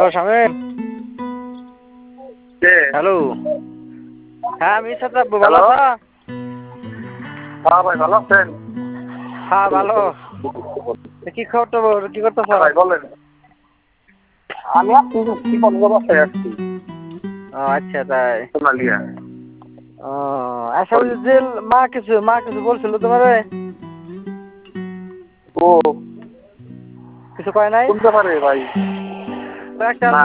শামিম। কে? Hello. হ্যাঁ আমি সাথে ভালো হ্যালো? আছো? হ্যাঁ ভাই ভালো আছেন? হ্যাঁ ভালো। কি খবর কি করতেছ? ভাই বলেন। আমি আসছি কি বাসায় আসছি। ও আচ্ছা তাই। সোনালিয়া। ও আচ্ছা ওই যে মা কিছু বলছিল তোমারে? ও কিছু কয় নাই? শুনতে পারে ভাই। একটা না